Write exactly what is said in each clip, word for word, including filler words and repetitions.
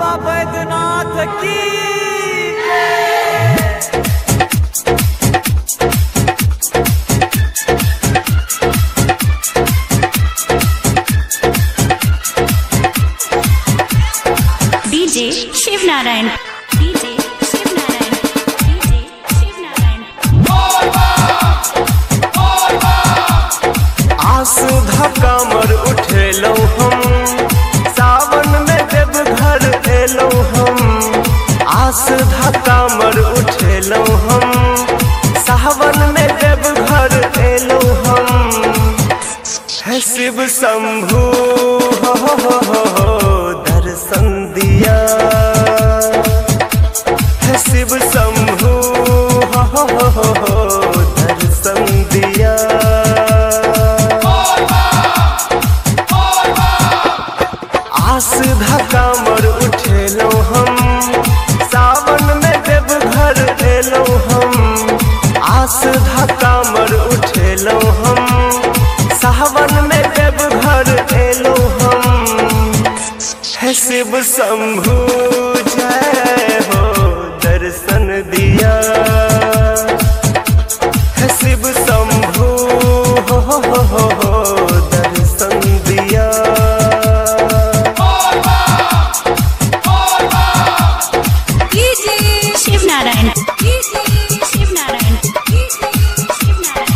बाबा बैद्यनाथ की DJ Shiv Narayan DJ Shiv Narayan DJ Shiv Narayan. आस धकामर उठेलौ हम सावन में देवघर एलौ हम। आस धकामर उठेलौ हम सावन में देवघर एलौ हम। है शिव शंभु हो हो हो हो हो दर्शन दिया। है शिव शंभु हो हो हो हो हो दर्शन दिया। आस धकामर उठेलौ हम सावन में देवघर एलौ हम। आस धकामर उठेलौ हम सावन में देवघर एलौ हम। है शिव शंभु जय हो दर्शन दिया। है शिव शंभु हो हो हो हो हो दर्शन दिया। शिव नारायण शिव नारायण शिव नारायण।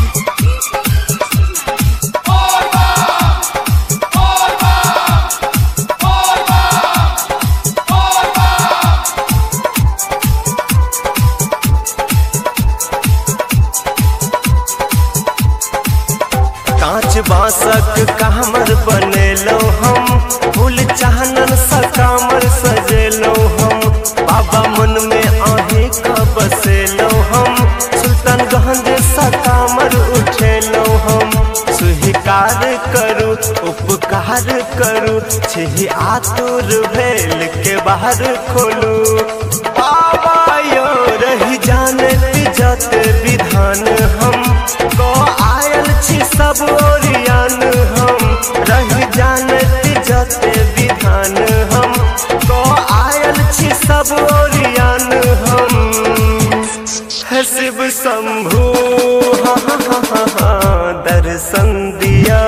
कांच बांसक कामर बनेलौ हम फूल चानन सा कामर सजेलौ हम। बाबा मन में आहे का बसेलौ हम सुल्तानगंज सा कामर उठेलौ हम। स्वीकार करू उपकार करू छिही आतुर भेल के बाहर खोलू। बाबा यो रही जाने जत विधान हम को आयल छी सब ओरियान हम। रही जानत जत विधान हम को आयल छी सब ओरियान हम। है शिव शंभु हा हा हा हा हा दर्शन दिया।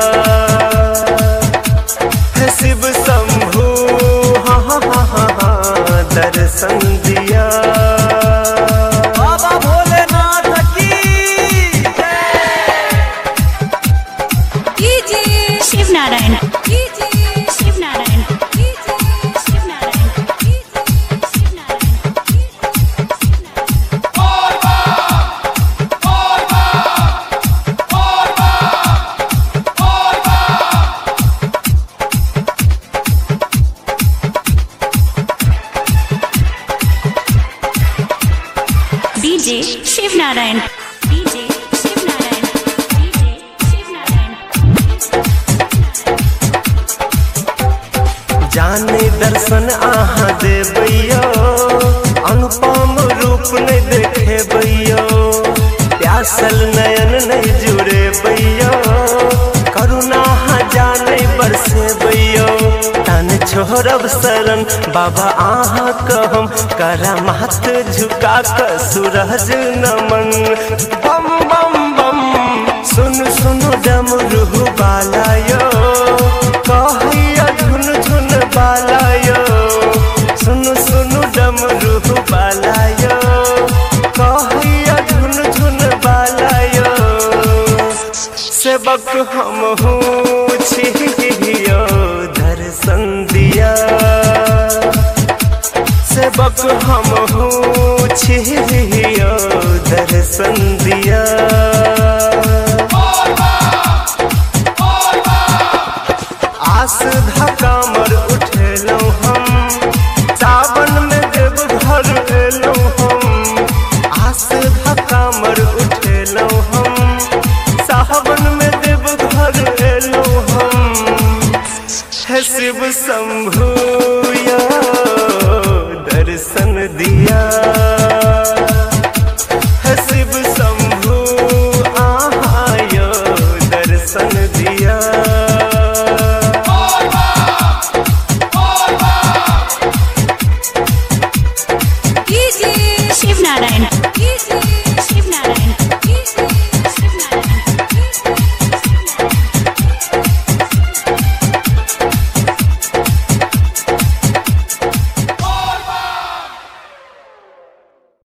है शिव शंभु हा हा हा हा हा दर्शन दिया। बाबा भोलेनाथ की DJ Shiv Narayan DJ Shiv Narayan DJ Shiv Narayan DJ Shiv Narayan. DJ Shiv Narayan DJ Shiv Narayan DJ Shiv Narayan. जाने दर्शन आहाँ देबैयो अनुपम रूप नहीं देखेबैयो। प्यासल नयन नहीं जुड़ेबैयो करुणा जाने बरसेबैयो। तन छोड़ब शरण बाबा आहाँ कहम करा माथ झुका कर सूरज नमन। बम बम बम सुन सुन डमरू बालायो कहिया झुन झुन बालायो। सुन सुन डमरू बालायो कहिया झुन झुन बालायो। सेवक हम हूँ छियो दर्शन दिया। सेवक हम हूँ छियो दर्शन दिया। आस धकामर उठेलौ हम सावन में देवघर एलौ हम। आस धकामर उठेलौ हम सावन में देवघर एलौ हम। है शिव शंभु या दर्शन दिया। है शिव शंभु आयो दर्शन दिया। नारायण